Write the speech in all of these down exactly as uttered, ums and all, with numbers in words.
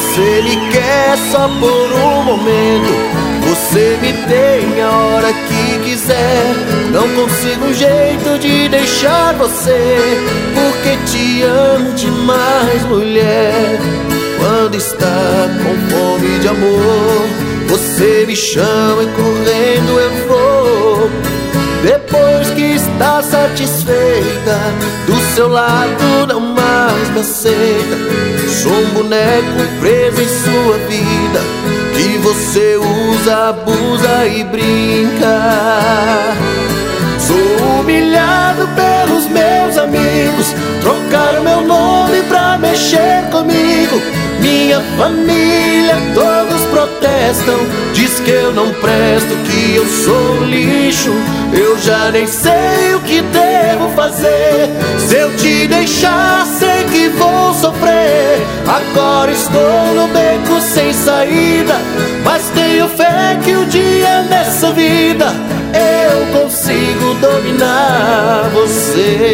Você me quer só por um momento, você me tem a hora que quiser. Não consigo um jeito de deixar você, porque te amo demais, mulher. Quando está com fome de amor, você me chama e correndo eu vou. Depois que está satisfeita, do seu lado não mais me aceita. Sou um boneco preso em sua vida, que você usa, abusa e brinca. Sou humilhado pelos meus amigos, trocaram meu nome pra mexer comigo. Minha família todos protestam, diz que eu não presto, que eu sou lixo. Eu já nem sei o que devo fazer. Se eu te deixar, sei que vou sofrer. Agora estou no beco sem saída, mas tenho fé que um dia nessa vida eu consigo dominar você.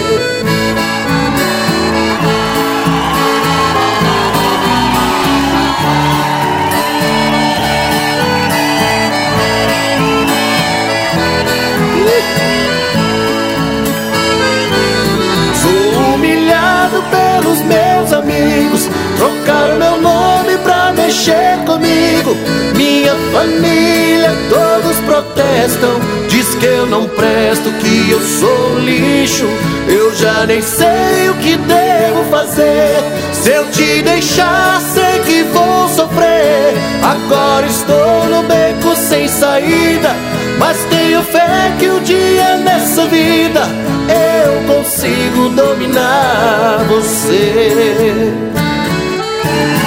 Sou humilhado pelos meus amigos, trocaram meu nome pra mexer comigo. Minha família todos protestam, diz que eu não presto, que eu sou lixo. Eu já nem sei o que devo fazer. Se eu te deixar, sei que vou sofrer. Agora estou no beco sem saída, mas tenho fé que um dia nessa vida eu consigo dominar você.